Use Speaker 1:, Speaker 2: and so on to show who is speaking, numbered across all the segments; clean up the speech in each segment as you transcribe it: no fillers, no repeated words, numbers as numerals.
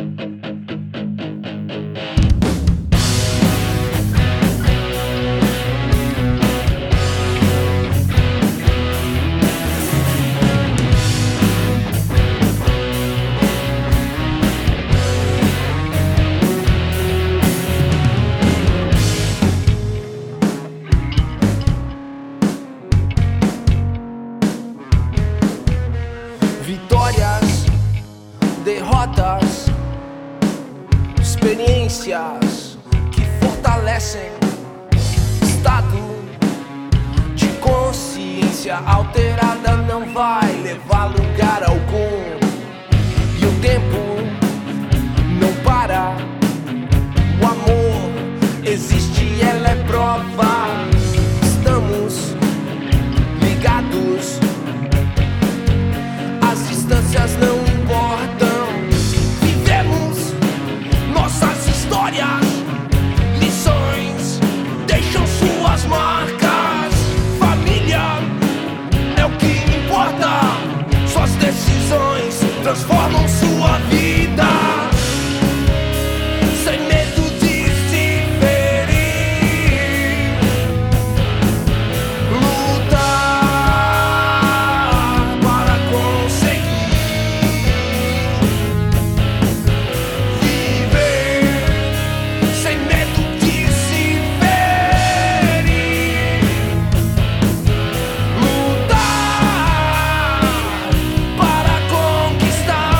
Speaker 1: Vitórias, derrotas, experiências que fortalecem estado de consciência alterada não vai levar lugar algum. E o tempo não para, o amor existe e ela é prova. Estamos ligados, as distâncias não importam. Vivemos nossas histórias, lições deixam suas marcas. Família é o que importa, suas decisões transformam sua vida. Sem medo de se ferir, lutar para conseguir viver. Sem medo de se ferir, lutar para conquistar.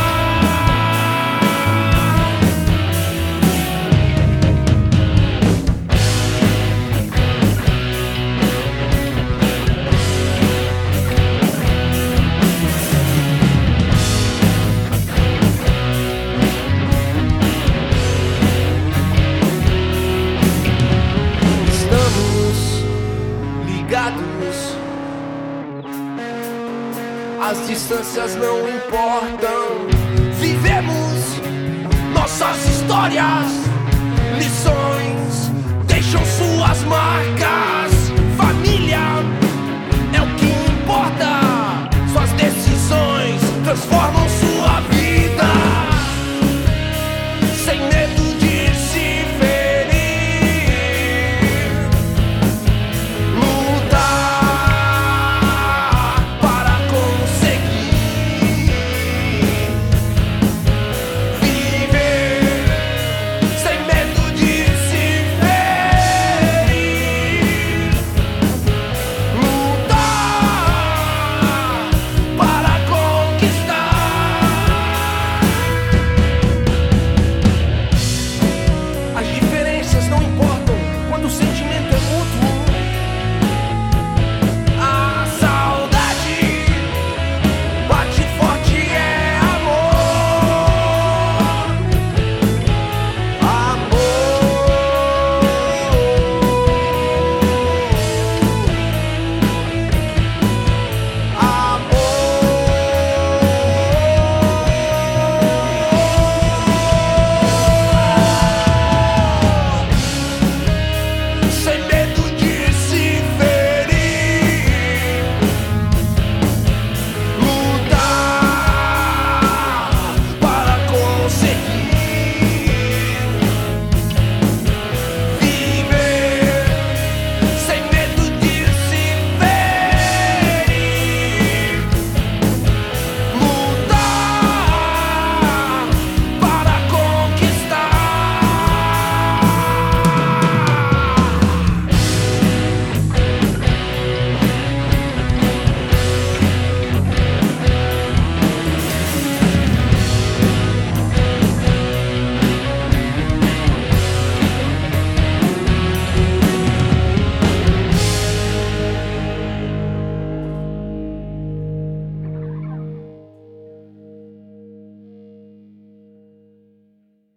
Speaker 1: Estamos ligados, as distâncias não importam. Vivemos nossas histórias,